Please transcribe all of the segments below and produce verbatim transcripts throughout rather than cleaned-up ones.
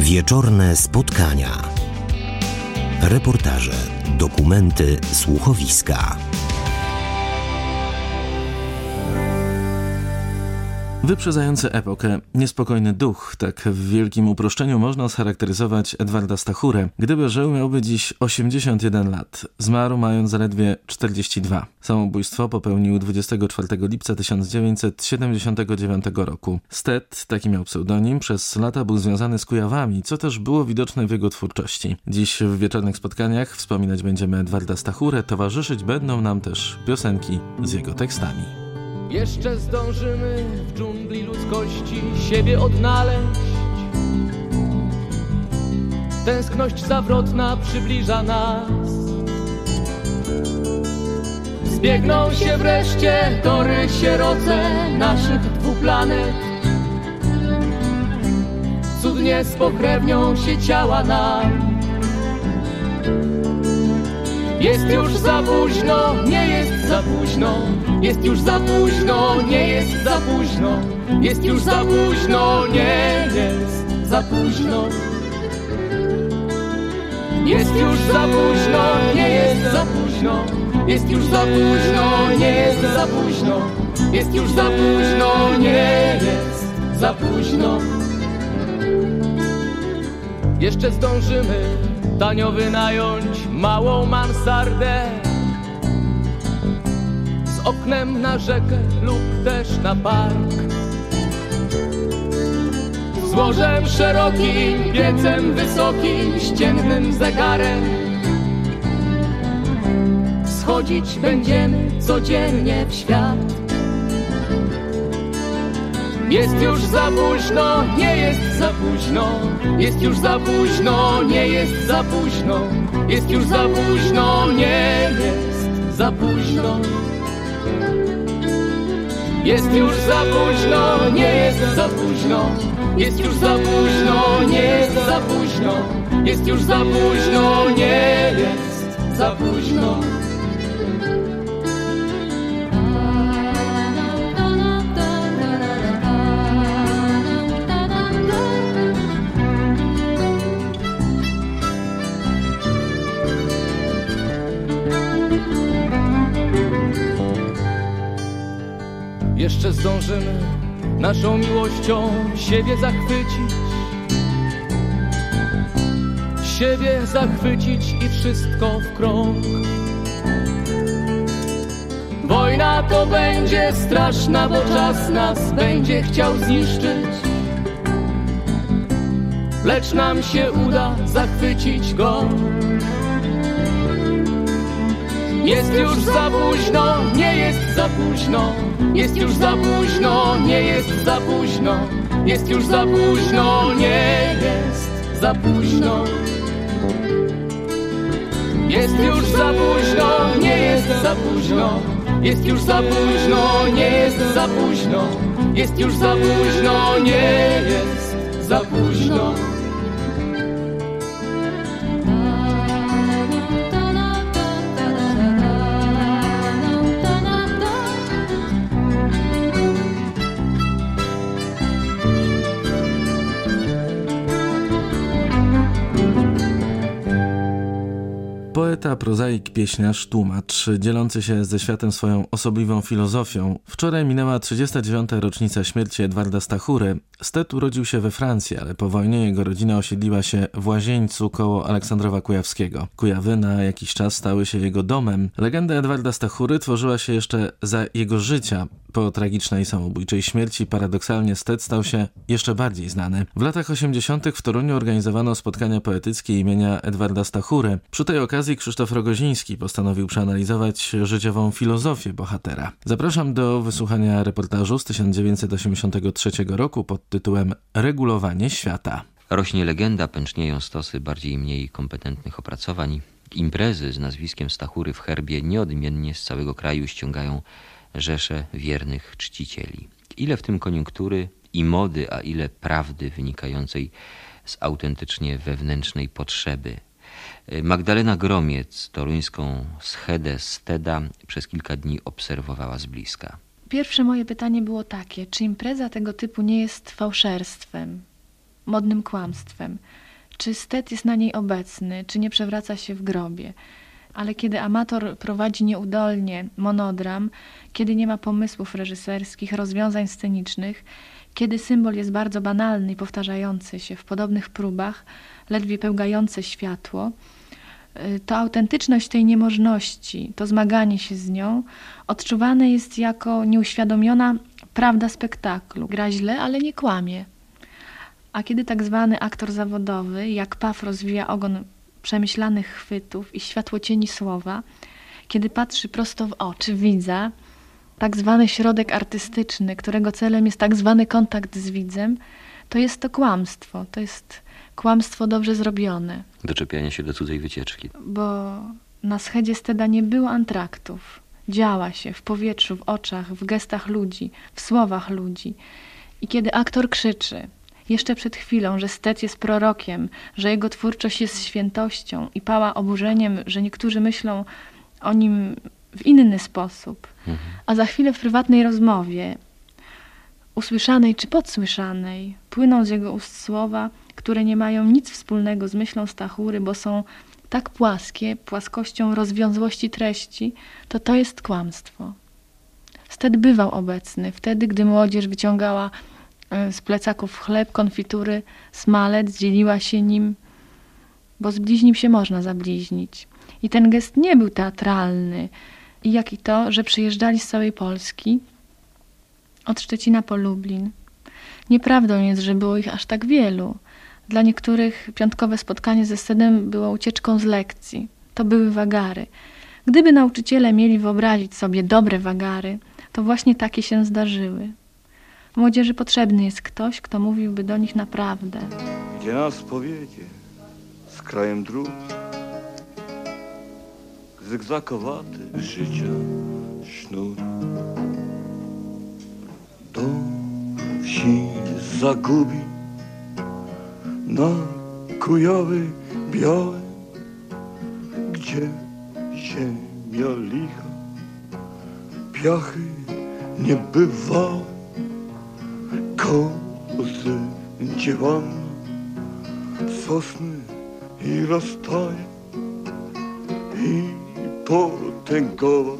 Wieczorne spotkania. Reportaże, dokumenty, słuchowiska. Wyprzedzający epokę, niespokojny duch, tak w wielkim uproszczeniu można scharakteryzować Edwarda Stachurę. Gdyby żył, miałby dziś osiemdziesiąt jeden lat. Zmarł mając zaledwie czterdzieści dwa. Samobójstwo popełnił dwudziestego czwartego lipca tysiąc dziewięćset siedemdziesiątego dziewiątego roku. Stet, taki miał pseudonim, przez lata był związany z Kujawami, co też było widoczne w jego twórczości. Dziś w wieczornych spotkaniach wspominać będziemy Edwarda Stachurę, towarzyszyć będą nam też piosenki z jego tekstami. Jeszcze zdążymy w dżungli ludzkości siebie odnaleźć. Tęskność zawrotna przybliża nas. Zbiegną się wreszcie tory sieroce naszych dwóch planet. Cudnie spokrewnią się ciała nam. Jest już za późno, nie jest za późno. Jest już za późno, nie jest za późno. Jest już za późno, nie jest za późno. Jest już za późno, nie jest za późno. Jest już za późno, nie jest za późno. Jest już za późno, nie jest za późno. Jeszcze zdążymy tanio wynająć małą mansardę z oknem na rzekę lub też na park, z łożem szerokim, piecem wysokim, ściennym zegarem. Schodzić będziemy codziennie w świat. Jest już za późno, nie jest za późno. Jest już za późno, nie jest za późno. Jest już za późno, nie jest za późno. Jest już za późno, nie jest za późno. Jest już za późno, nie jest za późno. Jest już za późno, nie jest za późno. Jeszcze zdążymy naszą miłością siebie zachwycić. Siebie zachwycić i wszystko w krąg. Wojna to będzie straszna, bo czas nas będzie chciał zniszczyć. Lecz nam się uda zachwycić go. Jest już za późno, nie jest za późno. Jest już za późno, nie jest za późno. Jest już za późno, nie jest za późno. Jest już za późno, nie jest za późno. Jest już za późno, nie jest za późno. Jest już za późno, nie jest za późno. Poeta, prozaik, pieśniarz, tłumacz, dzielący się ze światem swoją osobliwą filozofią. Wczoraj minęła trzydziesta dziewiąta rocznica śmierci Edwarda Stachury. Stet urodził się we Francji, ale po wojnie jego rodzina osiedliła się w Łazieńcu koło Aleksandrowa Kujawskiego. Kujawy na jakiś czas stały się jego domem. Legenda Edwarda Stachury tworzyła się jeszcze za jego życia. Po tragicznej samobójczej śmierci paradoksalnie Stet stał się jeszcze bardziej znany. W latach osiemdziesiątych w Toruniu organizowano spotkania poetyckie imienia Edwarda Stachury. Przy tej okazji Krzysztof Rogoziński postanowił przeanalizować życiową filozofię bohatera. Zapraszam do wysłuchania reportażu z tysiąc dziewięćset osiemdziesiątego trzeciego roku pod tytułem Regulowanie świata. Rośnie legenda, pęcznieją stosy bardziej i mniej kompetentnych opracowań. Imprezy z nazwiskiem Stachury w herbie nieodmiennie z całego kraju ściągają rzesze wiernych czcicieli. Ile w tym koniunktury i mody, a ile prawdy wynikającej z autentycznie wewnętrznej potrzeby. Magdalena Gromiec toruńską schedę Steda przez kilka dni obserwowała z bliska. Pierwsze moje pytanie było takie, czy impreza tego typu nie jest fałszerstwem? modnym kłamstwem. Czy stet jest na niej obecny, czy nie przewraca się w grobie. Ale kiedy amator prowadzi nieudolnie monodram, kiedy nie ma pomysłów reżyserskich, rozwiązań scenicznych, kiedy symbol jest bardzo banalny i powtarzający się w podobnych próbach, ledwie pełgające światło, to autentyczność tej niemożności, to zmaganie się z nią odczuwane jest jako nieuświadomiona prawda spektaklu. Gra źle, ale nie kłamie. A kiedy tak zwany aktor zawodowy, jak paw rozwija ogon przemyślanych chwytów i światłocieni słowa, kiedy patrzy prosto w oczy widza, tak zwany środek artystyczny, którego celem jest tak zwany kontakt z widzem, to jest to kłamstwo, to jest kłamstwo dobrze zrobione. Doczepianie się do cudzej wycieczki. Bo na schedzie Steda nie było antraktów. Działa się w powietrzu, w oczach, w gestach ludzi, w słowach ludzi. I kiedy aktor krzyczy, jeszcze przed chwilą, że Sted jest prorokiem, że jego twórczość jest świętością i pała oburzeniem, że niektórzy myślą o nim w inny sposób, mhm. a za chwilę w prywatnej rozmowie, usłyszanej czy podsłyszanej, płyną z jego ust słowa, które nie mają nic wspólnego z myślą Stachury, bo są tak płaskie, płaskością rozwiązłości treści, to to jest kłamstwo. Sted bywał obecny wtedy, gdy młodzież wyciągała z plecaków chleb, konfitury, smalec, dzieliła się nim, bo z bliźnim się można zabliźnić. I ten gest nie był teatralny, i jak i to, że przyjeżdżali z całej Polski, od Szczecina po Lublin. Nieprawdą jest, że było ich aż tak wielu. Dla niektórych piątkowe spotkanie ze Stedem było ucieczką z lekcji. To były wagary. Gdyby nauczyciele mieli wyobrazić sobie dobre wagary, to właśnie takie się zdarzyły. Młodzieży potrzebny jest ktoś, kto mówiłby do nich naprawdę. Gdzie nas powiedzie z krajem dróg, zygzakowaty życia sznur. Do wsi zagubi na Kujowy białe, gdzie ziemia licha, piachy niebywałe, kozy dziewanna, sosny i rozstaje i potęgowa,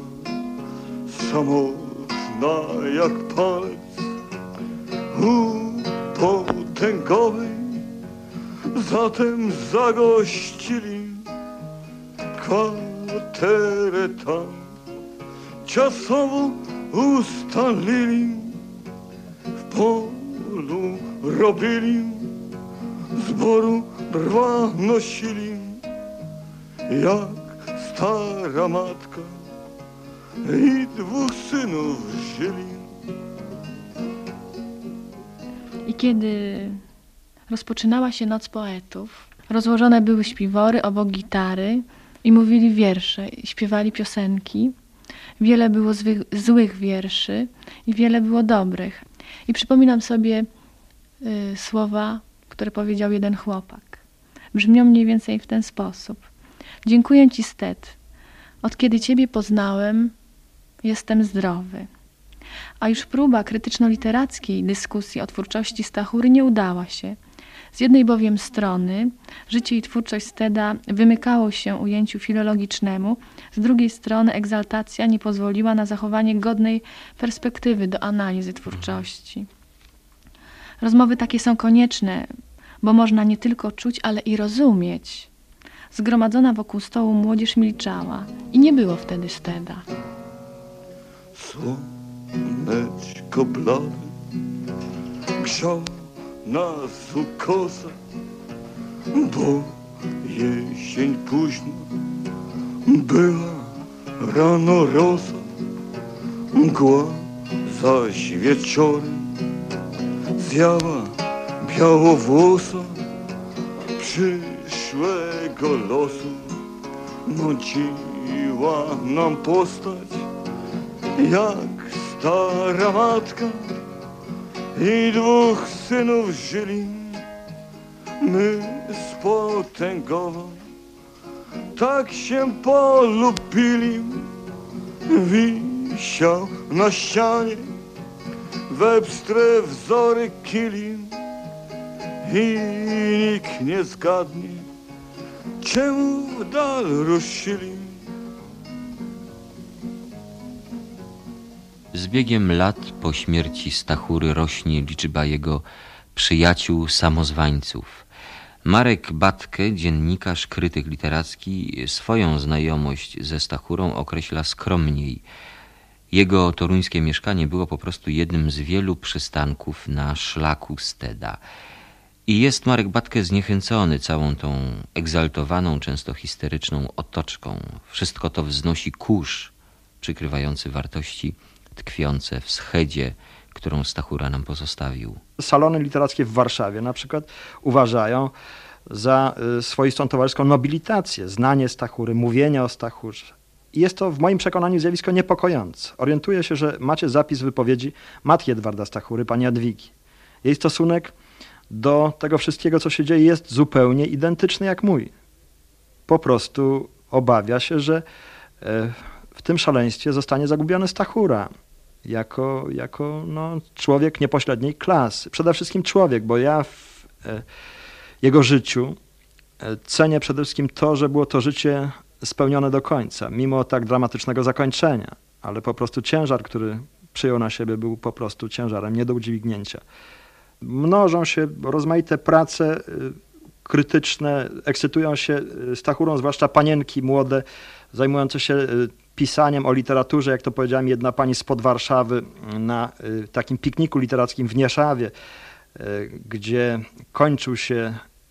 samotna jak palec u potęgowej. Zatem zagościli kwaterę tam, czasowo ustalili, w polu robili, zboru drwa nosili, jak stara matka i dwóch synów żyli. I kiedy rozpoczynała się Noc Poetów, rozłożone były śpiwory obok gitary i mówili wiersze, i śpiewali piosenki. Wiele było złych, złych wierszy i wiele było dobrych. I przypominam sobie y, słowa, które powiedział jeden chłopak. Brzmią mniej więcej w ten sposób. Dziękuję ci, Sted. Od kiedy ciebie poznałem, jestem zdrowy. A już próba krytyczno-literackiej dyskusji o twórczości Stachury nie udała się. Z jednej bowiem strony życie i twórczość Steda wymykało się ujęciu filologicznemu, z drugiej strony egzaltacja nie pozwoliła na zachowanie godnej perspektywy do analizy twórczości. Rozmowy takie są konieczne, bo można nie tylko czuć, ale i rozumieć. Zgromadzona wokół stołu młodzież milczała i nie było wtedy Steda. Słoneczko blade grzało nas ukosa, bo jesień późna była rano rosa, mgła zaś wieczorem zjawa białowłosa przyszłego losu nuciła nam postać jak stara matka i dwóch synów żyli. My z potęgową tak się polubili. Wisiał na ścianie we pstre wzory kili i nikt nie zgadnie, czemu w dal ruszyli. Z biegiem lat po śmierci Stachury rośnie liczba jego przyjaciół samozwańców. Marek Batke, dziennikarz, krytyk literacki, swoją znajomość ze Stachurą określa skromniej. Jego toruńskie mieszkanie było po prostu jednym z wielu przystanków na szlaku Steda. I jest Marek Batke zniechęcony całą tą egzaltowaną, często histeryczną otoczką. Wszystko to wznosi kurz przykrywający wartości tkwiące w schedzie, którą Stachura nam pozostawił. Salony literackie w Warszawie na przykład uważają za swoistą towarzyską nobilitację, znanie Stachury, mówienie o Stachurze. I jest to w moim przekonaniu zjawisko niepokojące. Orientuję się, że macie zapis wypowiedzi matki Edwarda Stachury, pani Jadwigi. Jej stosunek do tego wszystkiego, co się dzieje, jest zupełnie identyczny jak mój. Po prostu obawia się, że w tym szaleństwie zostanie zagubiony Stachura. Jako, jako no, człowiek niepośredniej klasy. Przede wszystkim człowiek, bo ja w e, jego życiu e, cenię przede wszystkim to, że było to życie spełnione do końca, mimo tak dramatycznego zakończenia. Ale po prostu ciężar, który przyjął na siebie, był po prostu ciężarem nie do udźwignięcia. Mnożą się rozmaite prace e, krytyczne, ekscytują się Stachurą, zwłaszcza panienki młode, zajmujące się e, pisaniem o literaturze, jak to powiedziałem, jedna pani spod Warszawy na y, takim pikniku literackim w Nieszawie, y, gdzie kończył się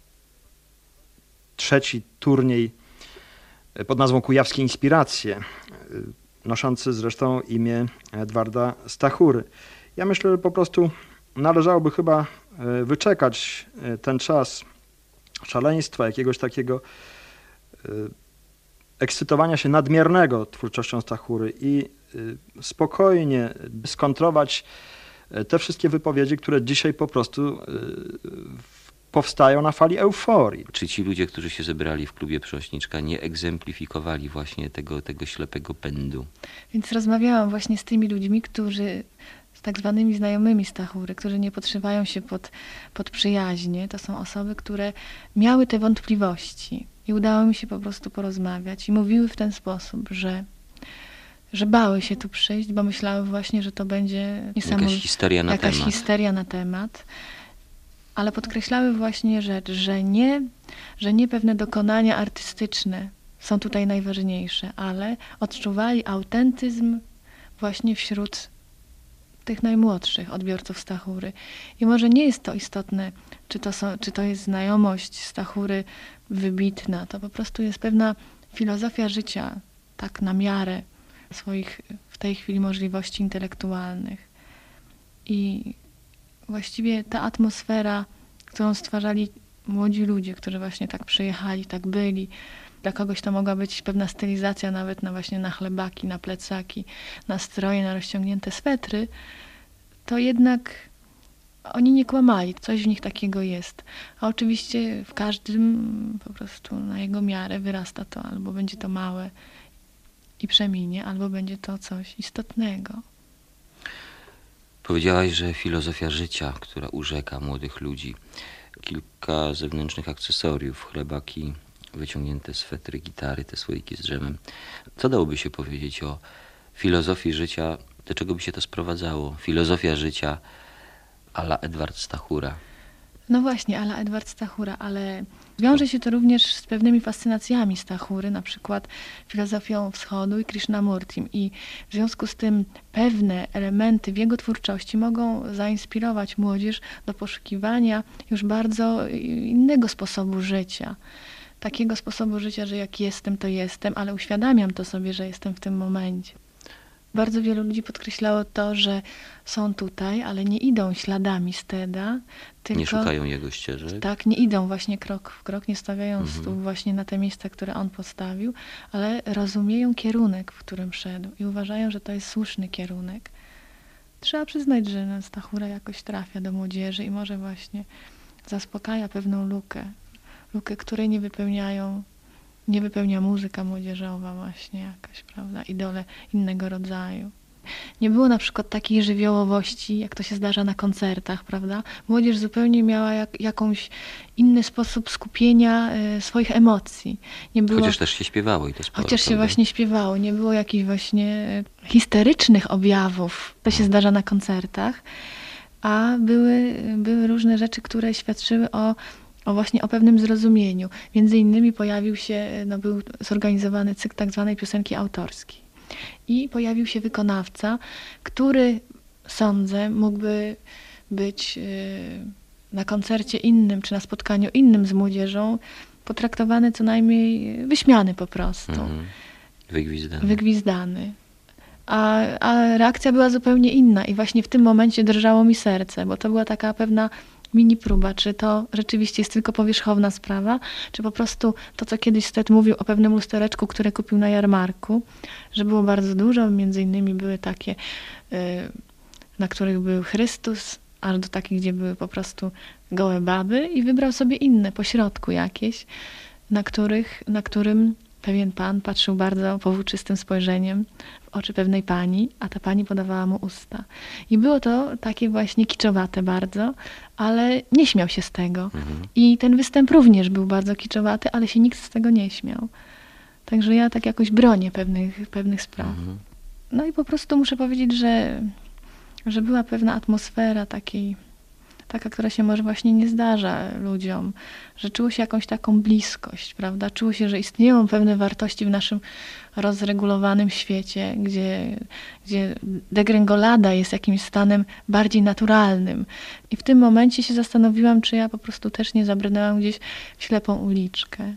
trzeci turniej y, pod nazwą Kujawskie Inspiracje, y, noszący zresztą imię Edwarda Stachury. Ja myślę, że po prostu należałoby chyba y, wyczekać y, ten czas szaleństwa, jakiegoś takiego y, ekscytowania się nadmiernego twórczością Stachury i y, spokojnie skontrować te wszystkie wypowiedzi, które dzisiaj po prostu y, powstają na fali euforii. Czy ci ludzie, którzy się zebrali w klubie Przeośniczka, nie egzemplifikowali właśnie tego, tego ślepego pędu? Więc rozmawiałam właśnie z tymi ludźmi, którzy, z tak zwanymi znajomymi Stachury, którzy nie podszywają się pod, pod przyjaźnie. To są osoby, które miały te wątpliwości. I udało mi się po prostu porozmawiać i mówiły w ten sposób, że, że bały się tu przyjść, bo myślały właśnie, że to będzie jakaś histeria na jakaś temat. histeria na temat. Ale podkreślały właśnie rzecz, że nie, że nie pewne dokonania artystyczne są tutaj najważniejsze, ale odczuwali autentyzm właśnie wśród tych najmłodszych odbiorców Stachury. I może nie jest to istotne, czy to, są, czy to jest znajomość Stachury wybitna. To po prostu jest pewna filozofia życia, tak na miarę swoich w tej chwili możliwości intelektualnych. I właściwie ta atmosfera, którą stwarzali młodzi ludzie, którzy właśnie tak przyjechali, tak byli. Dla kogoś to mogła być pewna stylizacja nawet na właśnie na chlebaki, na plecaki, na stroje, na rozciągnięte swetry. To jednak oni nie kłamali, coś w nich takiego jest. A oczywiście w każdym po prostu na jego miarę wyrasta to, albo będzie to małe i przeminie, albo będzie to coś istotnego. Powiedziałaś, że filozofia życia, która urzeka młodych ludzi, kilka zewnętrznych akcesoriów, chlebaki, wyciągnięte swetry, gitary, te słoiki z drzemem. Co dałoby się powiedzieć o filozofii życia, do czego by się to sprowadzało? Filozofia życia a la Edward Stachura. No właśnie, a la Edward Stachura, ale wiąże się to również z pewnymi fascynacjami Stachury, na przykład filozofią wschodu i Krishnamurtim. I w związku z tym pewne elementy w jego twórczości mogą zainspirować młodzież do poszukiwania już bardzo innego sposobu życia. Takiego sposobu życia, że jak jestem, to jestem, ale uświadamiam to sobie, że jestem w tym momencie. Bardzo wielu ludzi podkreślało to, że są tutaj, ale nie idą śladami Steda, tylko... Nie szukają jego ścieżek. Tak, nie idą właśnie krok w krok, nie stawiają Mhm. stóp właśnie na te miejsca, które on postawił, ale rozumieją kierunek, w którym szedł i uważają, że to jest słuszny kierunek. Trzeba przyznać, że Stachura jakoś trafia do młodzieży i może właśnie zaspokaja pewną lukę. Lukę, której nie wypełniają, nie wypełnia muzyka młodzieżowa właśnie jakaś, prawda, idole innego rodzaju. Nie było na przykład takiej żywiołowości, jak to się zdarza na koncertach, prawda? Młodzież zupełnie miała jak, jakąś inny sposób skupienia y, swoich emocji. Nie było, Chociaż też się śpiewało i to sporo. Chociaż się prawda? właśnie śpiewało. Nie było jakichś właśnie histerycznych objawów. To się zdarza na koncertach. A były, były różne rzeczy, które świadczyły o, o właśnie o pewnym zrozumieniu. Między innymi pojawił się, no był zorganizowany cykl tak zwanej piosenki autorskiej. I pojawił się wykonawca, który, sądzę, mógłby być na koncercie innym, czy na spotkaniu innym z młodzieżą, potraktowany co najmniej, wyśmiany po prostu. Mhm. Wygwizdany. Wygwizdany. A, a reakcja była zupełnie inna i właśnie w tym momencie drżało mi serce, bo to była taka pewna mini próba, czy to rzeczywiście jest tylko powierzchowna sprawa, czy po prostu to, co kiedyś Stet mówił o pewnym lustereczku, które kupił na jarmarku, że było bardzo dużo, między innymi były takie, y, na których był Chrystus, aż do takich, gdzie były po prostu gołe baby i wybrał sobie inne, pośrodku jakieś, na których, na którym pewien pan patrzył bardzo powłóczystym spojrzeniem w oczy pewnej pani, a ta pani podawała mu usta. I było to takie właśnie kiczowate bardzo, ale nie śmiał się z tego. Mhm. I ten występ również był bardzo kiczowaty, ale się nikt z tego nie śmiał. Także ja tak jakoś bronię pewnych, pewnych spraw. Mhm. No i po prostu muszę powiedzieć, że, że była pewna atmosfera takiej, taka, która się może właśnie nie zdarza ludziom, że czuło się jakąś taką bliskość, prawda? Czuło się, że istnieją pewne wartości w naszym rozregulowanym świecie, gdzie, gdzie degrengolada jest jakimś stanem bardziej naturalnym. I w tym momencie się zastanowiłam, czy ja po prostu też nie zabrnęłam gdzieś w ślepą uliczkę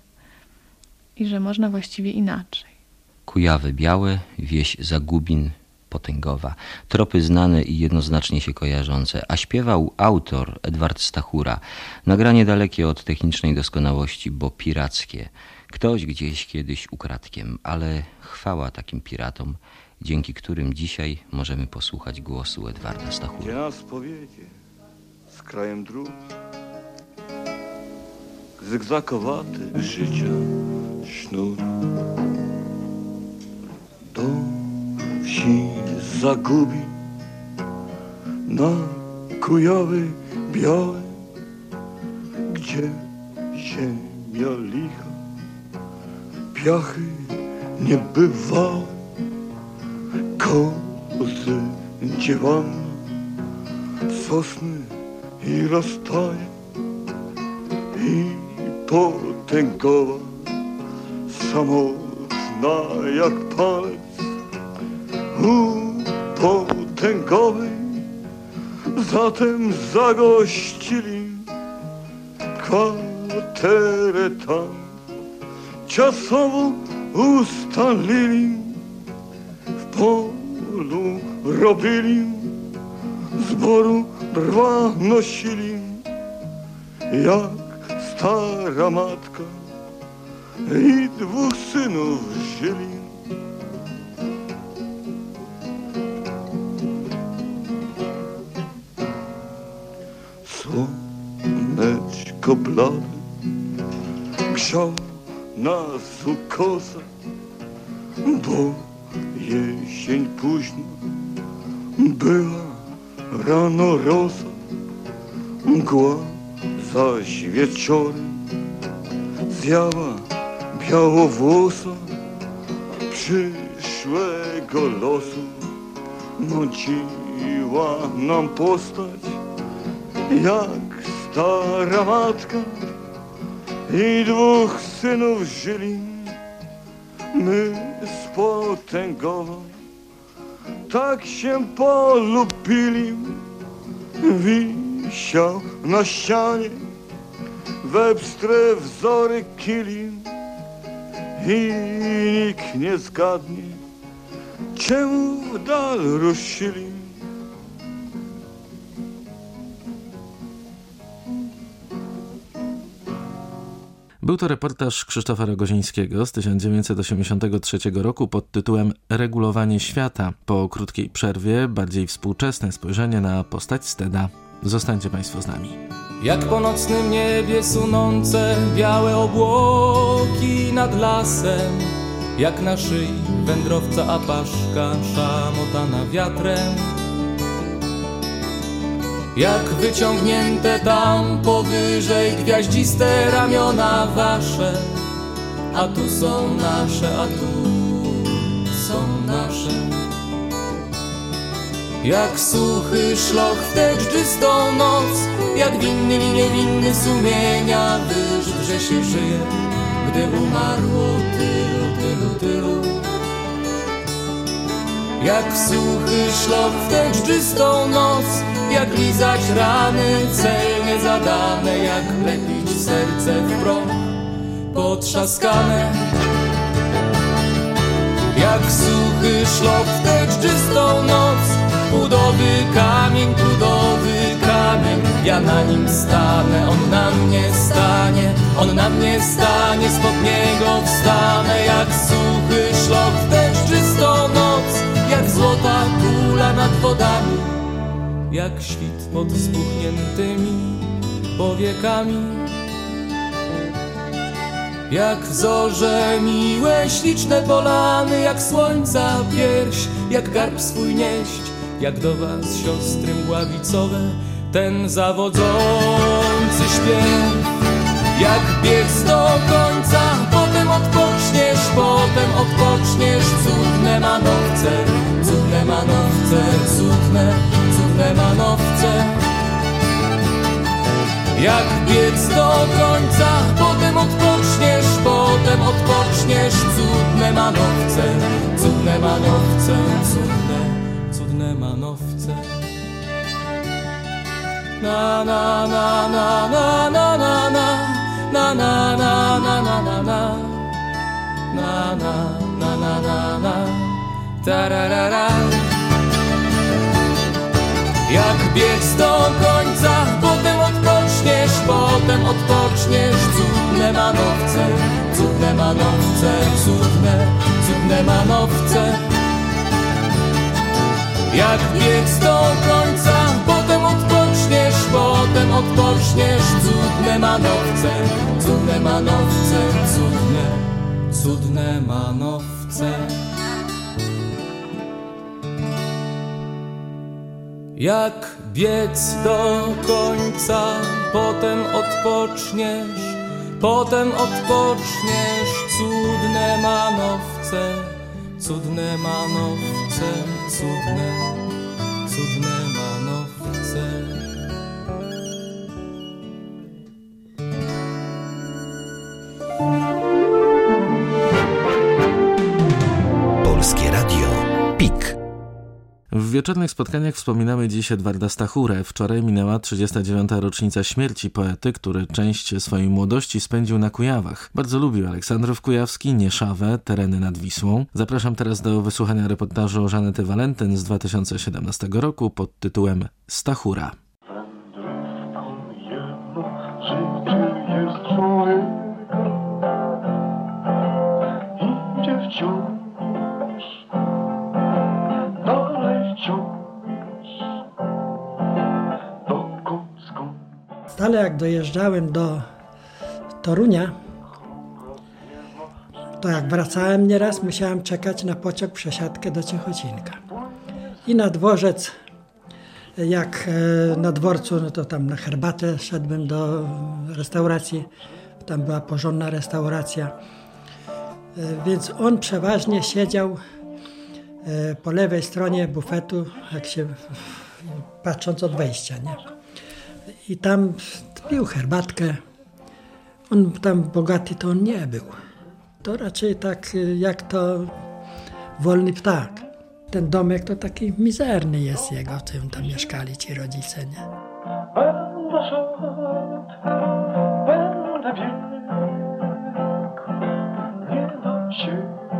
i że można właściwie inaczej. Kujawy białe, wieś Zagubin, potęgowa. Tropy znane i jednoznacznie się kojarzące, a śpiewał autor Edward Stachura. Nagranie dalekie od technicznej doskonałości, bo pirackie. Ktoś gdzieś kiedyś ukradkiem, ale chwała takim piratom, dzięki którym dzisiaj możemy posłuchać głosu Edwarda Gdzie Stachura. nas powiedzie z krajem dróg, zygzakowaty życia sznur. Do wsi zagubi na Kujawy białe, gdzie ziemia licha, piachy niebywałe, kozy dziewanne, sosny i rozstaje i potęgowa, samotna jak palec u potęgowej. Zatem zagościli kwaterę tam, czasowo ustalili, w polu robili, zboru drwa nosili, jak stara matka i dwóch synów żyli. Słoneczko blade grzał nas u koza, bo jesień późna była rano rosa, mgła zaś wieczorem zjawa białowłosa przyszłego losu mąciła nam postać jak stara matka i dwóch synów żyli. My z potęgową tak się polubili, wisiał na ścianie we pstre wzory kili i nikt nie zgadnie, czemu w dal ruszyli. Był to reportaż Krzysztofa Rogozińskiego z tysiąc dziewięćset osiemdziesiątego trzeciego roku pod tytułem Regulowanie świata. Po krótkiej przerwie bardziej współczesne spojrzenie na postać Steda. Zostańcie Państwo z nami. Jak po nocnym niebie sunące białe obłoki nad lasem, jak na szyi wędrowca apaszka szamotana wiatrem. Jak wyciągnięte tam powyżej gwiaździste ramiona wasze, a tu są nasze, a tu są nasze. Jak suchy szloch w tę dżdżystą noc, jak winny i niewinny sumienia wyrzut, że się żyje, gdy umarło tylu, tylu, tylu. Jak suchy szloch w tę dżdżystą noc, jak lizać rany celnie zadane, jak lepić serce w proch potrzaskane. Jak suchy szloch w tę dżdżystą noc, pudowy kamień, pudowy kamień, ja na nim stanę, on na mnie stanie, on na mnie stanie, spod niego wstanę. Jak suchy szloch w tę dżdżystą noc, jak złota kula nad wodami, jak świt pod spuchniętymi powiekami. Jak zorze miłe, śliczne polany, jak słońca pierś, jak garb swój nieść, jak do was siostry mgławicowe ten zawodzący śpiew. Jak biec do końca, potem odpoczniesz, potem odpoczniesz, cudne manowce, cudne manowce, cudne, cudne manowce. Jak biec do końca, potem odpoczniesz, potem odpoczniesz, cudne manowce, cudne manowce, cudne, cudne manowce. Na na na na na na na na na na na na na na na na na na na na tararara. Jak biec do końca, potem odpoczniesz, potem odpoczniesz, cudne manowce, cudne manowce, cudne, cudne manowce. Jak biec do końca, potem odpoczniesz, potem odpoczniesz, cudne manowce, cudne manowce, cudne, cudne manowce. Jak biec do końca, potem odpoczniesz, potem odpoczniesz, cudne manowce, cudne manowce, cudne, cudne manowce. Polskie Radio PiK. W wieczornych spotkaniach wspominamy dziś Edwarda Stachurę. Wczoraj minęła trzydziesta dziewiąta rocznica śmierci poety, który część swojej młodości spędził na Kujawach. Bardzo lubił Aleksandrów Kujawski, Nieszawę, tereny nad Wisłą. Zapraszam teraz do wysłuchania reportażu Żanety Walentyn z dwa tysiące siedemnastego roku pod tytułem Stachura. Ale jak dojeżdżałem do Torunia, to jak wracałem nieraz, musiałem czekać na pociąg przesiadkę do Ciechocinka. I na dworzec, jak na dworcu, no to tam na herbatę szedłem do restauracji, tam była porządna restauracja. Więc on przeważnie siedział po lewej stronie bufetu, jak się patrząc od wejścia, nie? I tam pił herbatkę. On tam bogaty to on nie był. To raczej tak jak to wolny ptak. Ten domek to taki mizerny jest jego, w którym tam mieszkali ci rodzice, nie? Będę szedł, będę biegł, nie dam się,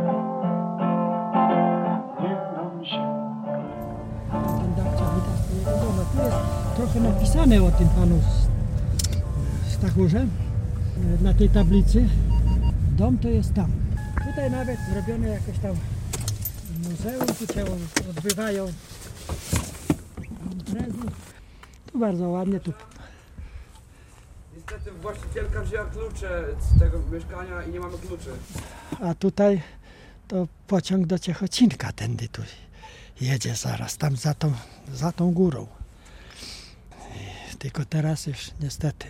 nie dam się. Ten dawca widać tego domu. Tu jest trochę napisane o tym panu Stachurze na tej tablicy. Dom to jest tam. Tutaj nawet zrobione jakieś tam muzeum, tu się odbywają imprezy. Tu bardzo ładnie. Tu. Niestety właścicielka wzięła klucze z tego mieszkania i nie mamy kluczy. A tutaj to pociąg do Ciechocinka tędy tu jedzie zaraz, tam za tą, za tą górą. Tylko teraz już niestety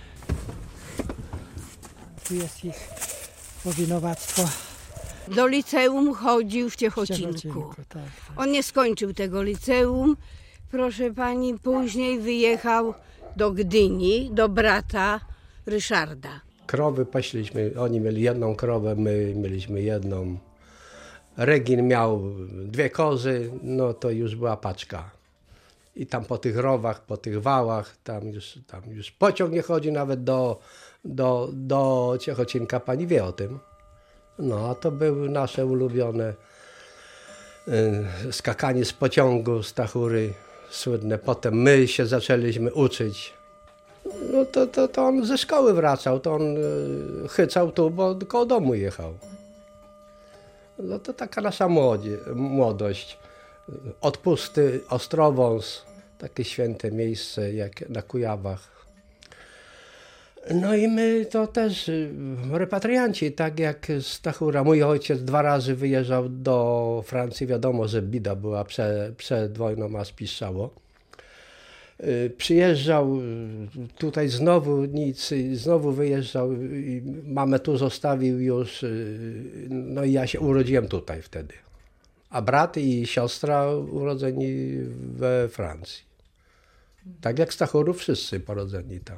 tu jest ich powinowactwo. Do liceum chodził w Ciechocinku. W Ciechocinku, tak, tak. On nie skończył tego liceum. Proszę pani, później wyjechał do Gdyni, do brata Ryszarda. Krowy paśliśmy, oni mieli jedną krowę, my mieliśmy jedną. Regin miał dwie kozy, no to już była paczka. I tam po tych rowach, po tych wałach, tam już, tam już pociąg nie chodzi nawet do, do, do Ciechocinka, pani wie o tym. No, a to były nasze ulubione y, skakanie z pociągu, stachury słynne. Potem my się zaczęliśmy uczyć. No to, to, to on ze szkoły wracał, to on y, chycał tu, bo koło domu jechał. No to taka nasza młodzie, młodość. Odpusty, Ostrowąs, takie święte miejsce jak na Kujawach. No i my to też repatrianci, tak jak Stachura. Mój ojciec dwa razy wyjeżdżał do Francji. Wiadomo, że bida była prze, przed wojną, a spiszczało. Przyjeżdżał tutaj znowu nic, znowu wyjeżdżał i mamę tu zostawił już. No i ja się urodziłem tutaj wtedy. A brat i siostra urodzeni we Francji. Tak jak Stachurów, wszyscy porodzeni tam.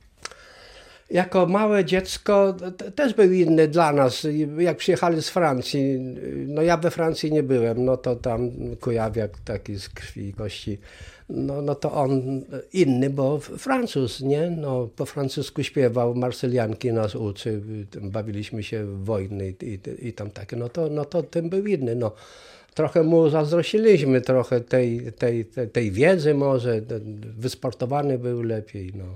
Jako małe dziecko też był inny dla nas. Jak przyjechali z Francji, no ja we Francji nie byłem, no to tam Kujawiak taki z krwi i kości, no, no to on inny, bo Francuz, nie? No, po francusku śpiewał, marselianki nas uczy, bawiliśmy się w wojny i, i, i tam takie, no to, no to tym był inny, no. Trochę mu zazdrościliśmy, trochę tej, tej, tej, tej wiedzy może, wysportowany był lepiej, no.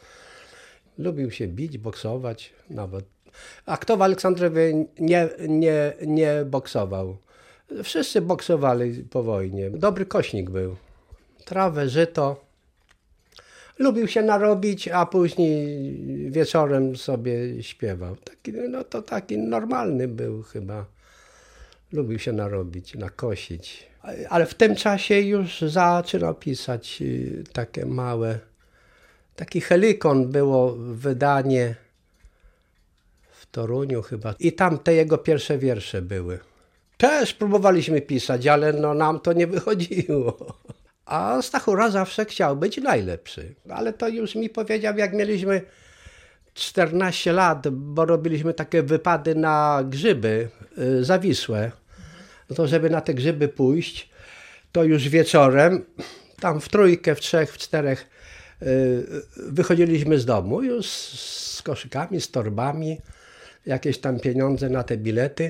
Lubił się bić, boksować nawet. A kto w Aleksandrowie nie, nie, nie boksował? Wszyscy boksowali po wojnie. Dobry kośnik był. Trawę, żyto. Lubił się narobić, a później wieczorem sobie śpiewał. Taki, no to taki normalny był chyba. Lubił się narobić, nakosić. Ale w tym czasie już zaczynał pisać takie małe. Taki Helikon było wydanie w Toruniu chyba. I tam te jego pierwsze wiersze były. Też próbowaliśmy pisać, ale no nam to nie wychodziło. A Stachura zawsze chciał być najlepszy. Ale to już mi powiedział, jak mieliśmy czternaście lat, bo robiliśmy takie wypady na grzyby y, zawisłe. No to żeby na te grzyby pójść, to już wieczorem, tam w trójkę, w trzech, w czterech wychodziliśmy z domu już z koszykami, z torbami, jakieś tam pieniądze na te bilety.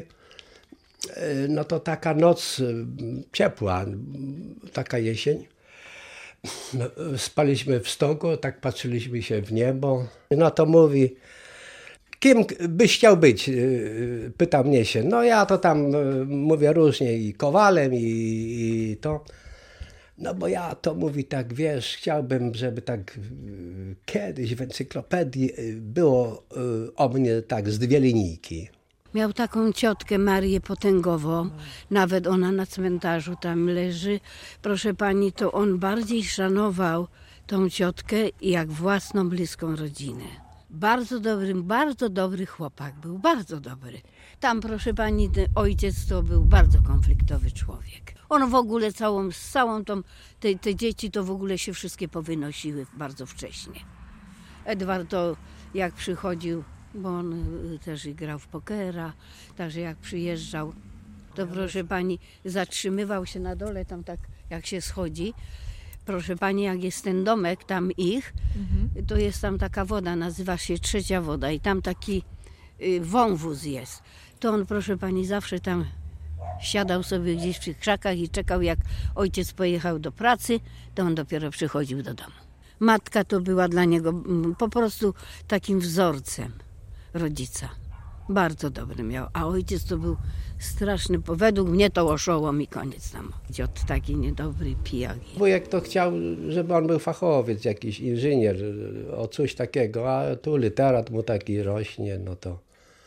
No to taka noc ciepła, taka jesień. No, spaliśmy w stogu, tak patrzyliśmy się w niebo. No to mówi, kim byś chciał być? Pyta mnie się. No ja to tam mówię różnie i kowalem i, i to. No bo ja to mówi tak, wiesz, chciałbym, żeby tak y, kiedyś w encyklopedii y, było y, o mnie tak z dwie linijki. Miał taką ciotkę Marię Potęgową, nawet ona na cmentarzu tam leży. Proszę pani, to on bardziej szanował tą ciotkę jak własną bliską rodzinę. Bardzo dobry, bardzo dobry chłopak był, bardzo dobry. Tam, proszę pani, ten ojciec to był bardzo konfliktowy człowiek. On w ogóle całą, z całą tą, te, te dzieci to w ogóle się wszystkie powynosiły bardzo wcześnie. Edward to jak przychodził, bo on też grał w pokera, także jak przyjeżdżał, to proszę pani, zatrzymywał się na dole, tam tak jak się schodzi. Proszę pani, jak jest ten domek tam ich, mhm. to jest tam taka woda, nazywa się Trzecia Woda i tam taki y, wąwóz jest. To on, proszę pani, zawsze tam siadał sobie gdzieś przy krzakach i czekał, jak ojciec pojechał do pracy, to on dopiero przychodził do domu. Matka to była dla niego po prostu takim wzorcem rodzica. Bardzo dobry miał, a ojciec to był straszny, według mnie to oszołom i koniec tam. Dziot taki niedobry pijak. Wujek to chciał, żeby on był fachowiec, jakiś inżynier, o coś takiego, a tu literat mu taki rośnie, no to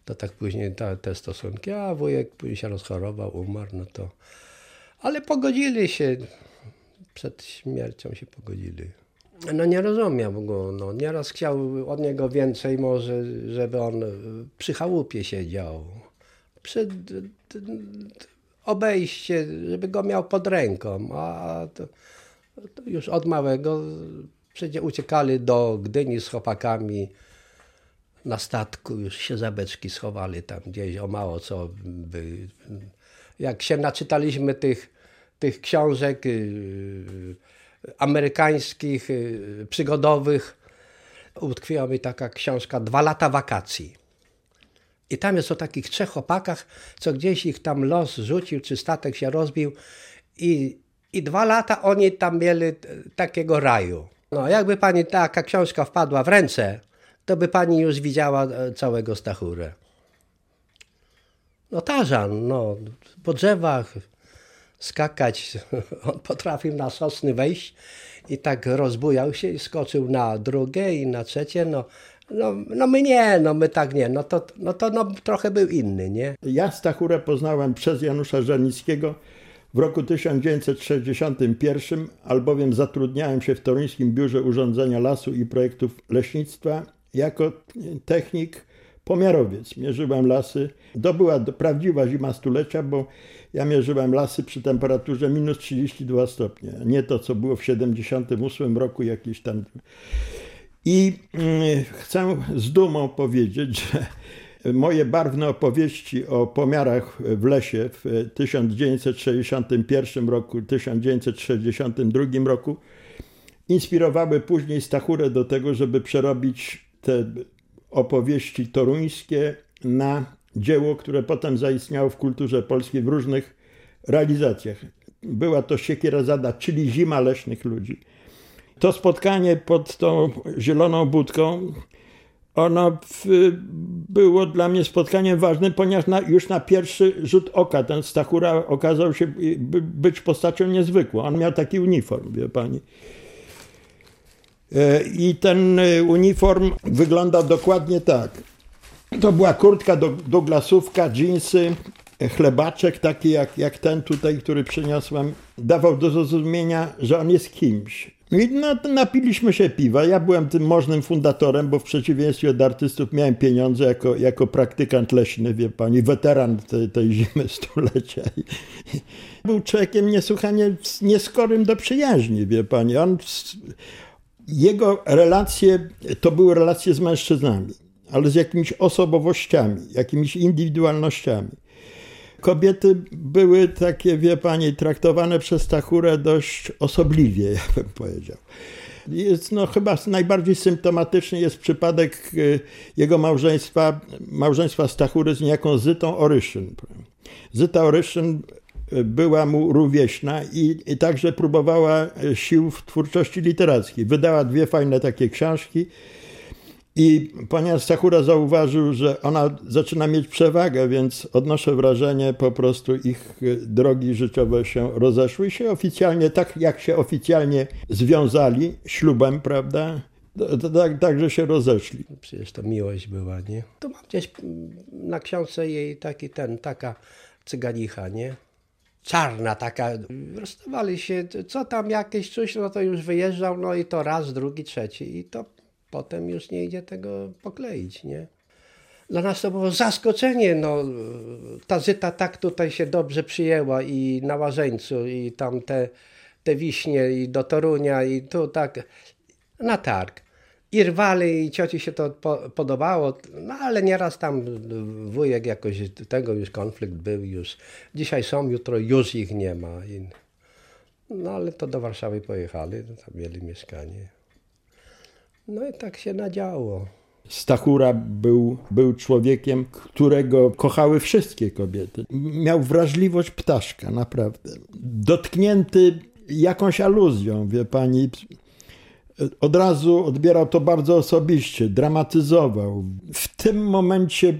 To tak później ta, te stosunki, a wujek później się rozchorował, umarł, no to... Ale pogodzili się, przed śmiercią się pogodzili. No nie rozumiał go, no nieraz chciał od niego więcej może, żeby on przy chałupie siedział, przy obejście, żeby go miał pod ręką, a to, to już od małego przecież uciekali do Gdyni z chłopakami na statku, już się za beczki schowali tam gdzieś, o mało co by. Jak się naczytaliśmy tych, tych książek yy, amerykańskich, yy, przygodowych, utkwiła mi taka książka Dwa lata wakacji. I tam jest o takich trzech chłopakach, co gdzieś ich tam los rzucił, czy statek się rozbił i, i dwa lata oni tam mieli takiego raju. No jakby pani taka książka wpadła w ręce, to by pani już widziała całego Stachurę. No Tarzan, no, po drzewach skakać, on potrafił na sosny wejść i tak rozbujał się i skoczył na drugie i na trzecie, no, no, no my nie, no my tak nie, no to, no to no, trochę był inny, nie? Ja Stachurę poznałem przez Janusza Żernickiego w roku tysiąc dziewięćset sześćdziesiątym pierwszym, albowiem zatrudniałem się w Toruńskim Biurze Urządzenia Lasu i Projektów Leśnictwa jako technik pomiarowiec. Mierzyłem lasy. To była prawdziwa zima stulecia, bo ja mierzyłem lasy przy temperaturze minus trzydzieści dwa stopnie. Nie to, co było w siedemdziesiątym ósmym roku jakiś tam. I yy, chcę z dumą powiedzieć, że moje barwne opowieści o pomiarach w lesie w tysiąc dziewięćset sześćdziesiątym pierwszym roku, tysiąc dziewięćset sześćdziesiątym drugim roku inspirowały później Stachurę do tego, żeby przerobić te opowieści toruńskie na dzieło, które potem zaistniało w kulturze polskiej w różnych realizacjach. Była to Siekierazada, czyli Zima leśnych ludzi. To spotkanie pod tą zieloną budką, ono w, było dla mnie spotkaniem ważnym, ponieważ na, już na pierwszy rzut oka ten Stachura okazał się by, być postacią niezwykłą. On miał taki uniform, wie pani. I ten uniform wyglądał dokładnie tak. To była kurtka Douglasówka, dżinsy, chlebaczek taki jak, jak ten tutaj, który przyniosłem. Dawał do zrozumienia, że on jest kimś. I no, napiliśmy się piwa. Ja byłem tym możnym fundatorem, bo w przeciwieństwie od artystów miałem pieniądze jako, jako praktykant leśny, wie pani, weteran tej, tej zimy stulecia. I, i był człowiekiem niesłychanie nieskorym do przyjaźni, wie pani. On... Jego relacje to były relacje z mężczyznami, ale z jakimiś osobowościami, jakimiś indywidualnościami. Kobiety były takie, wie pani, traktowane przez Stachurę dość osobliwie, ja bym powiedział. Jest, no, chyba najbardziej symptomatyczny jest przypadek jego małżeństwa, małżeństwa Stachury z niejaką Zytą Oryszyn. Zyta Oryszyn była mu rówieśna i, i także próbowała sił w twórczości literackiej. Wydała dwie fajne takie książki i ponieważ Stachura zauważył, że ona zaczyna mieć przewagę, więc odnoszę wrażenie, po prostu ich drogi życiowe się rozeszły i się oficjalnie, tak jak się oficjalnie związali ślubem, prawda, tak, także się rozeszli. Przecież to miłość była, nie? Tu mam gdzieś na książce jej taki ten, taka cyganicha, nie? Czarna taka, rozstawali się, co tam jakieś coś, no to już wyjeżdżał, no i to raz, drugi, trzeci i to potem już nie idzie tego pokleić, nie? Dla nas to było zaskoczenie, no ta Zyta tak tutaj się dobrze przyjęła i na Łażeńcu i tam te, te wiśnie i do Torunia i tu tak na targ. I rwali i cioci się to po, podobało, no ale nieraz tam wujek jakoś tego już konflikt był już. Dzisiaj są, jutro już ich nie ma. I, no ale to do Warszawy pojechali, tam mieli mieszkanie. No i tak się nadziało. Stachura był, był człowiekiem, którego kochały wszystkie kobiety. Miał wrażliwość ptaszka, naprawdę. Dotknięty jakąś aluzją, wie pani, od razu odbierał to bardzo osobiście, dramatyzował. W tym momencie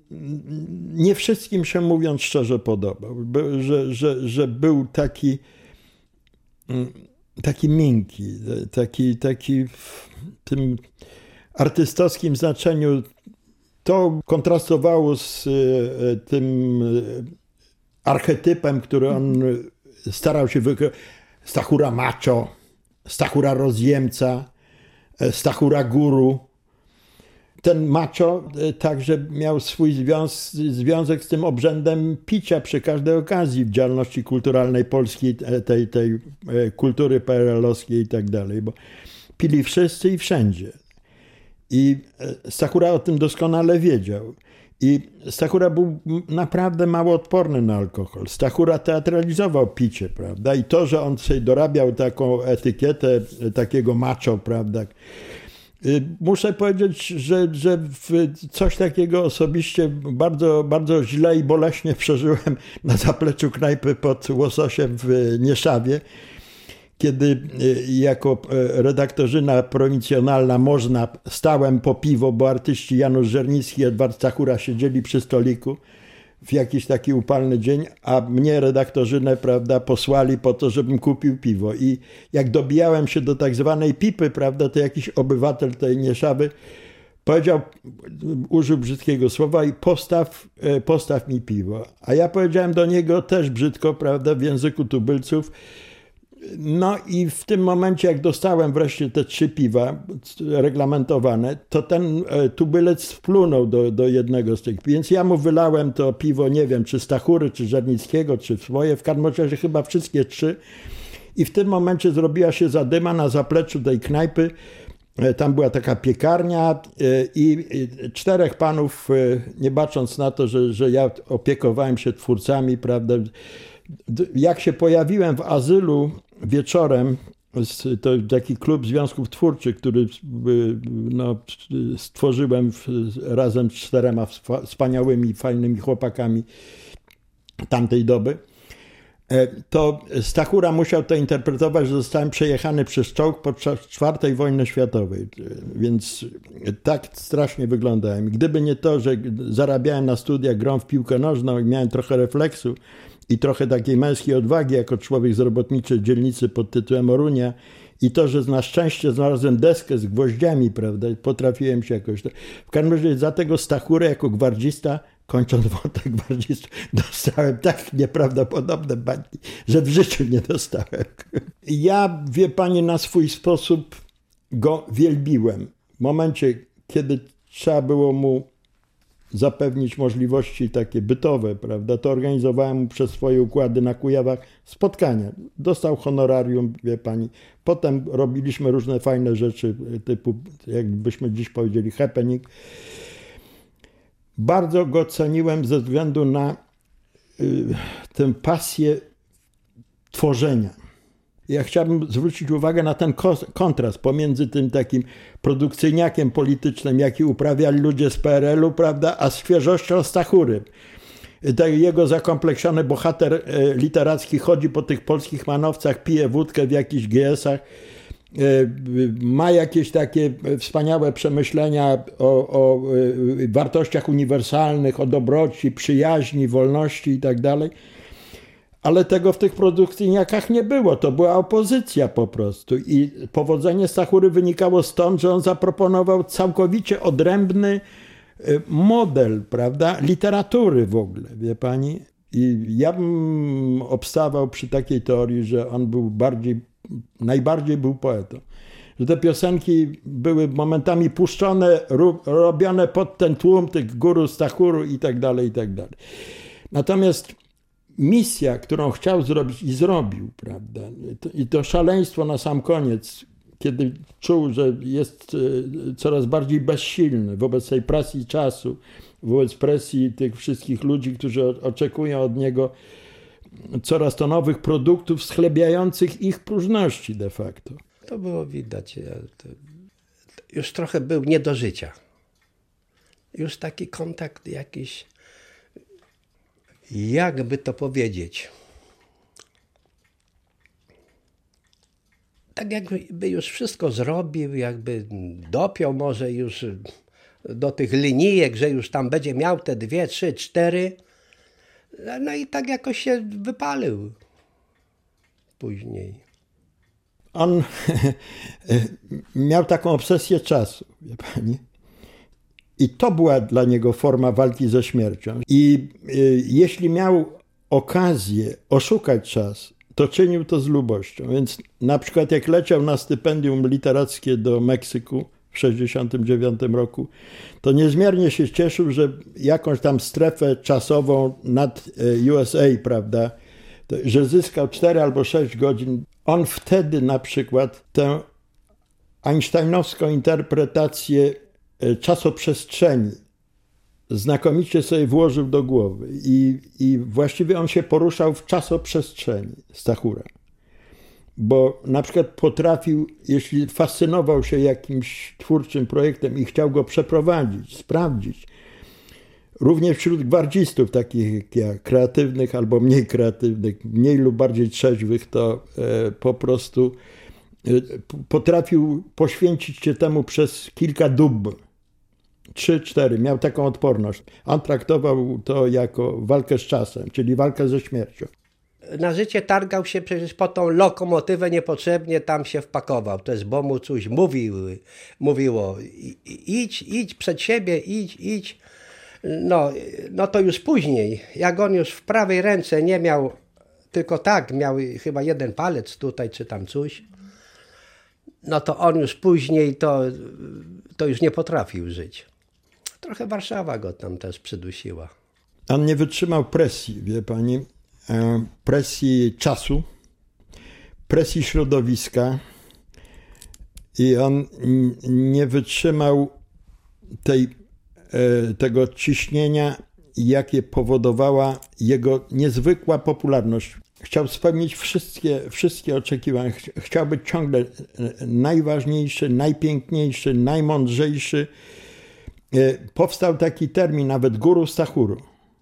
nie wszystkim się, mówiąc szczerze, podobał, że, że, że był taki, taki miękki, taki, taki w tym artystowskim znaczeniu To kontrastowało z tym archetypem, który on starał się wykreować. Stachura macho, Stachura rozjemca, Stachura guru. Ten macho także miał swój związ, związek z tym obrzędem picia przy każdej okazji w działalności kulturalnej polskiej, tej, tej kultury P R L-owskiej i tak dalej, bo pili wszyscy i wszędzie. I Stachura o tym doskonale wiedział. I Stachura był naprawdę mało odporny na alkohol. Stachura teatralizował picie, prawda? I to, że on sobie dorabiał taką etykietę takiego macho, prawda? Muszę powiedzieć, że, że coś takiego osobiście bardzo, bardzo źle i boleśnie przeżyłem na zapleczu knajpy pod Łososiem w Nieszawie, kiedy jako redaktorzyna prowincjonalna Można stałem po piwo, bo artyści Janusz Żernicki i Edward Stachura siedzieli przy stoliku w jakiś taki upalny dzień, a mnie redaktorzynę, prawda, posłali po to, żebym kupił piwo. I jak dobijałem się do tak zwanej pipy, prawda, to jakiś obywatel tej Nieszawy powiedział, użył brzydkiego słowa i postaw, postaw mi piwo. A ja powiedziałem do niego też brzydko, prawda, w języku tubylców. No i w tym momencie, jak dostałem wreszcie te trzy piwa reglamentowane, to ten tubylec wplunął do, do jednego z tych. Więc ja mu wylałem to piwo, nie wiem, czy Stachury, czy Żernickiego, czy swoje, w każdym razie chyba wszystkie trzy. I w tym momencie zrobiła się zadyma na zapleczu tej knajpy. Tam była taka piekarnia i czterech panów, nie bacząc na to, że, że ja opiekowałem się twórcami, prawda, jak się pojawiłem w azylu wieczorem, to taki klub związków twórczych, który no, stworzyłem w, razem z czterema wspaniałymi, fajnymi chłopakami tamtej doby, to Stachura musiał to interpretować, że zostałem przejechany przez czołg podczas czwartej wojny światowej. Więc tak strasznie wyglądałem. Gdyby nie to, że zarabiałem na studiach grą w piłkę nożną i miałem trochę refleksu i trochę takiej męskiej odwagi jako człowiek z robotniczej dzielnicy pod tytułem Orunia i to, że na szczęście znalazłem deskę z gwoździami, prawda, potrafiłem się jakoś... W każdym razie za tego Stachurę jako gwardzista, kończąc wątek gwardzistów, dostałem tak nieprawdopodobne bańki, że w życiu nie dostałem. Ja, wie pani, na swój sposób go wielbiłem. W momencie, kiedy trzeba było mu zapewnić możliwości takie bytowe, prawda, to organizowałem mu przez swoje układy na Kujawach spotkania. Dostał honorarium, wie pani. Potem robiliśmy różne fajne rzeczy, typu, jakbyśmy dziś powiedzieli, happening. Bardzo go ceniłem ze względu na y, tę pasję tworzenia. Ja chciałbym zwrócić uwagę na ten kontrast pomiędzy tym takim produkcyjniakiem politycznym, jaki uprawiali ludzie z P R L-u, prawda, a świeżością Stachury. Jego zakompleksiony bohater literacki chodzi po tych polskich manowcach, pije wódkę w jakichś G S-ach, ma jakieś takie wspaniałe przemyślenia o, o wartościach uniwersalnych, o dobroci, przyjaźni, wolności i tak dalej. Ale tego w tych produkcyjniakach nie było. To była opozycja po prostu. I powodzenie Stachury wynikało stąd, że on zaproponował całkowicie odrębny model, prawda, literatury w ogóle, wie pani. I ja bym obstawał przy takiej teorii, że on był bardziej, najbardziej był poetą. Że te piosenki były momentami puszczone, robione pod ten tłum tych guru, Stachuru i tak dalej, i tak dalej. Natomiast misja, którą chciał zrobić i zrobił, prawda, i to szaleństwo na sam koniec, kiedy czuł, że jest coraz bardziej bezsilny wobec tej presji czasu, wobec presji tych wszystkich ludzi, którzy oczekują od niego coraz to nowych produktów schlebiających ich próżności de facto. To było widać. Już trochę był nie do życia. Już taki kontakt jakiś, jakby to powiedzieć, tak jakby już wszystko zrobił, jakby dopiął może już do tych linijek, że już tam będzie miał te dwie, trzy, cztery. No i tak jakoś się wypalił później. On miał taką obsesję czasu, wie pani. I to była dla niego forma walki ze śmiercią. I y, jeśli miał okazję oszukać czas, to czynił to z lubością. Więc na przykład jak leciał na stypendium literackie do Meksyku w sześćdziesiątym dziewiątym roku, to niezmiernie się cieszył, że jakąś tam strefę czasową nad U S A, prawda, to, że zyskał cztery albo sześć godzin. On wtedy na przykład tę einsteinowską interpretację czasoprzestrzeni znakomicie sobie włożył do głowy i, i właściwie on się poruszał w czasoprzestrzeni, Stachura. Bo na przykład potrafił, jeśli fascynował się jakimś twórczym projektem i chciał go przeprowadzić, sprawdzić, również wśród gwardzistów takich jak ja, kreatywnych albo mniej kreatywnych, mniej lub bardziej trzeźwych, to e, po prostu e, potrafił poświęcić się temu przez kilka dób. Trzy, cztery. Miał taką odporność. On traktował to jako walkę z czasem, czyli walkę ze śmiercią. Na życie targał się przecież po tą lokomotywę niepotrzebnie, tam się wpakował. To jest, bo mu coś mówił, mówiło. Idź, idź przed siebie, idź, idź. No, no to już później, jak on już w prawej ręce nie miał, tylko tak, miał chyba jeden palec tutaj czy tam coś, no to on już później to, to już nie potrafił żyć. Trochę Warszawa go tam też przydusiła. On nie wytrzymał presji, wie pani, presji czasu, presji środowiska i on nie wytrzymał tej, tego ciśnienia, jakie powodowała jego niezwykła popularność. Chciał spełnić wszystkie, wszystkie oczekiwania. Chciał być ciągle najważniejszy, najpiękniejszy, najmądrzejszy. Powstał taki termin, nawet guru Stachuru.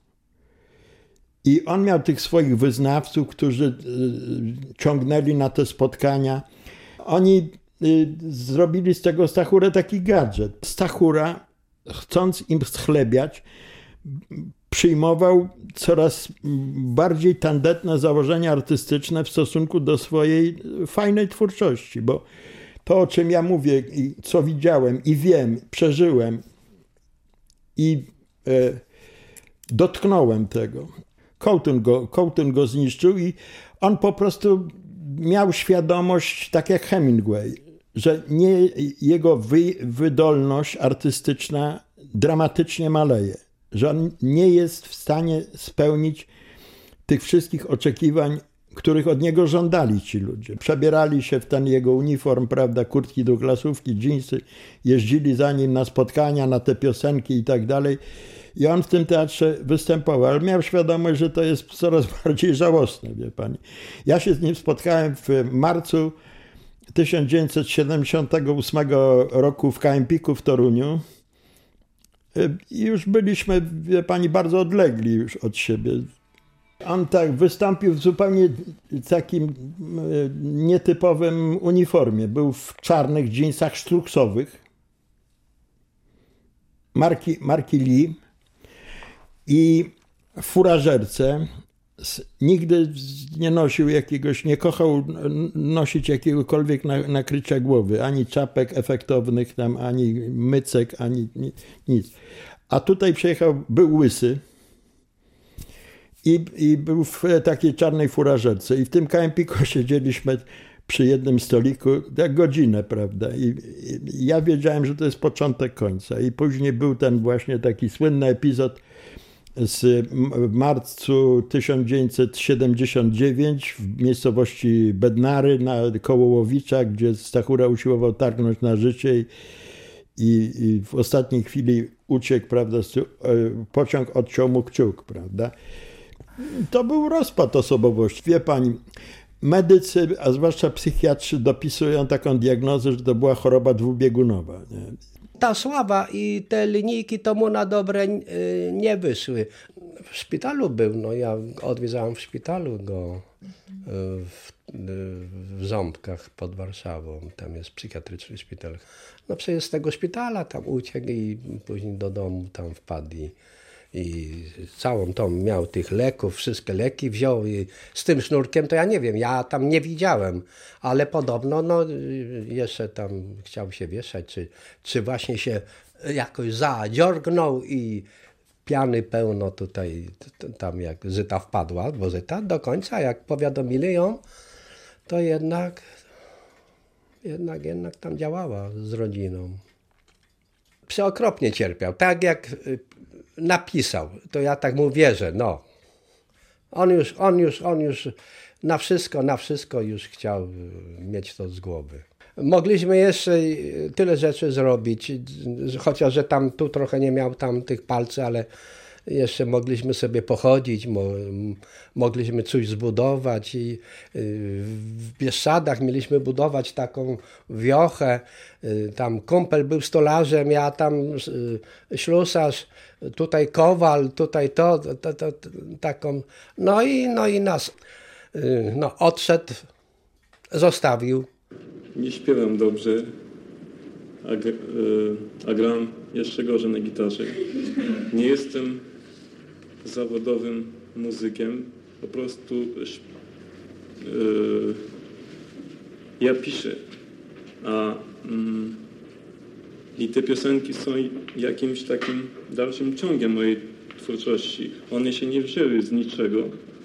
I on miał tych swoich wyznawców, którzy ciągnęli na te spotkania. Oni zrobili z tego Stachurę taki gadżet. Stachura, chcąc im schlebiać, przyjmował coraz bardziej tandetne założenia artystyczne w stosunku do swojej fajnej twórczości, bo to, o czym ja mówię, i co widziałem i wiem, przeżyłem i e, dotknąłem tego. Kołtun go, Kołtun go zniszczył i on po prostu miał świadomość, tak jak Hemingway, że nie, jego wy, wydolność artystyczna dramatycznie maleje, że on nie jest w stanie spełnić tych wszystkich oczekiwań, których od niego żądali ci ludzie. Przebierali się w ten jego uniform, prawda, kurtki douglasówki, dżinsy, jeździli za nim na spotkania, na te piosenki i tak dalej. I on w tym teatrze występował, ale miał świadomość, że to jest coraz bardziej żałosne, wie pani. Ja się z nim spotkałem w marcu tysiąc dziewięćset siedemdziesiątego ósmego roku w K-Empiku w Toruniu. I już byliśmy, wie pani, bardzo odlegli już od siebie. On tak wystąpił w zupełnie takim nietypowym uniformie. Był w czarnych dżinsach sztruksowych marki, marki Lee i w furażerce. Nigdy nie nosił jakiegoś, nie kochał nosić jakiegokolwiek nakrycia głowy, ani czapek efektownych tam, ani mycek, ani nic. A tutaj przyjechał, był łysy i, i był w takiej czarnej furażerce i w tym K-Empiku siedzieliśmy przy jednym stoliku jak godzinę, prawda, I, i ja wiedziałem, że to jest początek końca i później był ten właśnie taki słynny epizod z marcu tysiąc dziewięćset siedemdziesiątego dziewiątego w miejscowości Bednary na koło Łowicza, gdzie Stachura usiłował targnąć na życie i, i, i w ostatniej chwili uciekł, prawda, pociąg odciął mu kciuk, prawda. To był rozpad osobowości. Wie pani, medycy, a zwłaszcza psychiatrzy dopisują taką diagnozę, że to była choroba dwubiegunowa. Nie? Ta sława i te linijki to mu na dobre nie wyszły. W szpitalu był, no ja odwiedzałem w szpitalu go w, w Ząbkach pod Warszawą. Tam jest psychiatryczny szpital. No przecież z tego szpitala tam uciekł i później do domu tam wpadł i, i całą tą miał tych leków, wszystkie leki wziął i z tym sznurkiem to ja nie wiem, ja tam nie widziałem, ale podobno no, jeszcze tam chciał się wieszać, czy, czy właśnie się jakoś zadziorgnął i piany pełno tutaj, tam jak Zyta wpadła, bo Zyta do końca, jak powiadomili ją, to jednak, jednak, jednak tam działała z rodziną. Przeokropnie cierpiał, tak jak napisał, to ja tak mu wierzę, no. On już, on już, on już na wszystko, na wszystko już chciał mieć to z głowy. Mogliśmy jeszcze tyle rzeczy zrobić, chociaż że tam tu trochę nie miał tam tych palców, ale jeszcze mogliśmy sobie pochodzić, mo, mogliśmy coś zbudować i w Bieszczadach mieliśmy budować taką wiochę, tam kumpel był stolarzem, ja tam ślusarz, tutaj kowal, tutaj to, to, to, to taką, no i, no i nas no, odszedł, zostawił. Nie śpiewam dobrze, a, a gram jeszcze gorzej na gitarze. Nie jestem zawodowym muzykiem, po prostu yy, ja piszę, a mm, i te piosenki są jakimś takim dalszym ciągiem mojej twórczości. One się nie wzięły z niczego,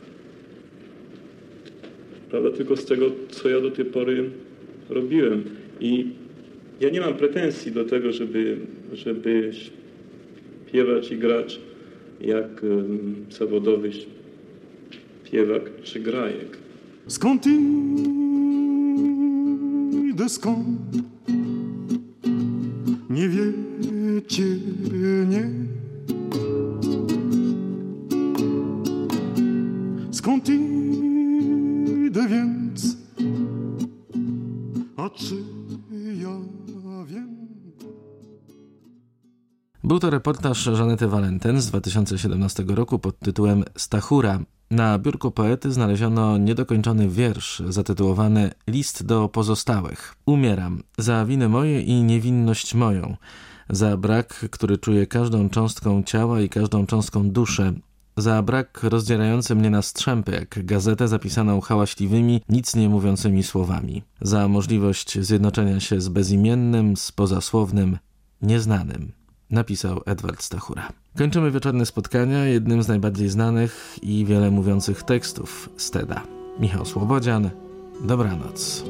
prawda, tylko z tego, co ja do tej pory robiłem. I ja nie mam pretensji do tego, żeby, żeby śpiewać i grać jak um, zawodowy śpiewak czy grajek. Skąd idę, skąd? Nie wiecie, nie. Skąd idę więc? A czy ja wiem? Był to reportaż Żanety Walentyn z dwa tysiące siedemnastego roku pod tytułem Stachura. Na biurku poety znaleziono niedokończony wiersz zatytułowany List do pozostałych. Umieram za winy moje i niewinność moją, za brak, który czuję każdą cząstką ciała i każdą cząstką duszy, za brak rozdzierający mnie na strzępy, jak gazetę zapisaną hałaśliwymi, nic nie mówiącymi słowami, za możliwość zjednoczenia się z bezimiennym, z pozasłownym, nieznanym, napisał Edward Stachura. Kończymy wieczorne spotkania jednym z najbardziej znanych i wiele mówiących tekstów Steda. Michał Słobodzian, dobranoc.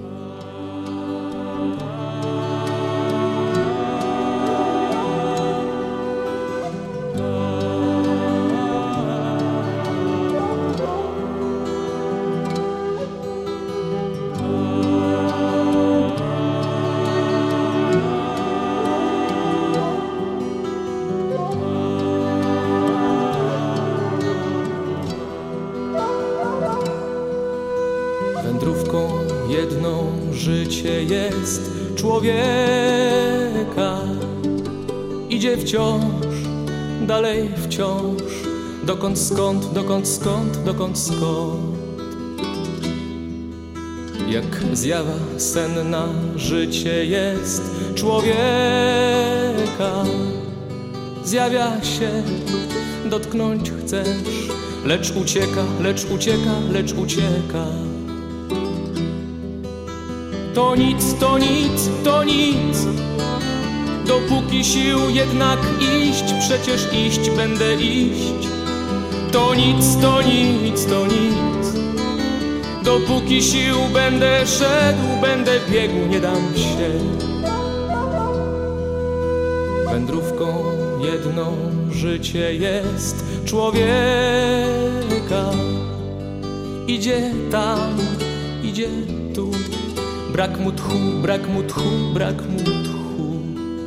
Wędrówką jedną życie jest człowieka. Idzie wciąż, dalej wciąż, dokąd skąd, dokąd skąd, dokąd skąd. Jak zjawa senna życie jest człowieka. Zjawia się, dotknąć chcesz, lecz ucieka, lecz ucieka, lecz ucieka. To nic, to nic, to nic, dopóki sił jednak iść, przecież iść będę iść. To nic, to nic, to nic, dopóki sił będę szedł, będę biegł, nie dam się. Wędrówką jedną życie jest człowieka. Idzie tam, idzie tu, brak mu tchu, brak mu tchu, brak mu tchu.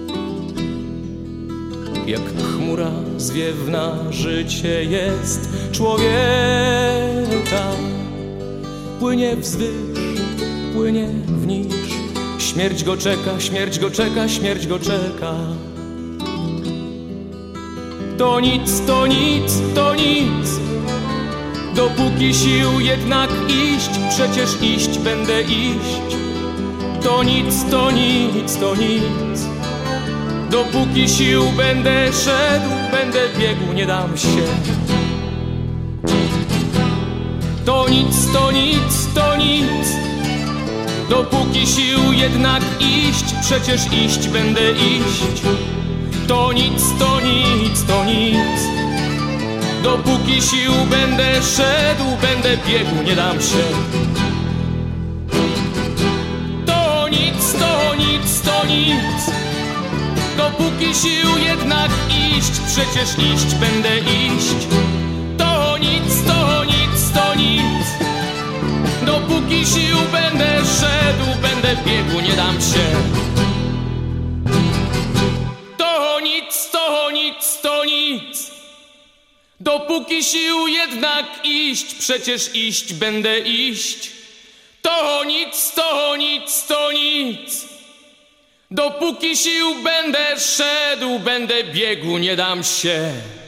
Jak chmura zwiewna życie jest człowieka. Płynie wzwyż, płynie wniż, śmierć go czeka, śmierć go czeka, śmierć go czeka. To nic, to nic, to nic, dopóki sił jednak iść, przecież iść będę iść. To nic, to nic, to nic, Dopóki sił będę szedł, będę biegł, nie dam się. To nic, to nic, to nic. Dopóki sił jednak iść, przecież iść będę iść. To nic, to nic, to nic. Dopóki sił będę szedł, będę biegł, nie dam się. To nic, to nic, to nic. Dopóki sił jednak iść, przecież iść będę iść. To nic, to nic, to nic. Dopóki sił będę szedł, będę biegł, nie dam się. To nic, to nic, to nic. Dopóki sił jednak iść, przecież iść będę iść. To nic, to nic, to nic. Dopóki sił będę szedł, będę biegł, nie dam się.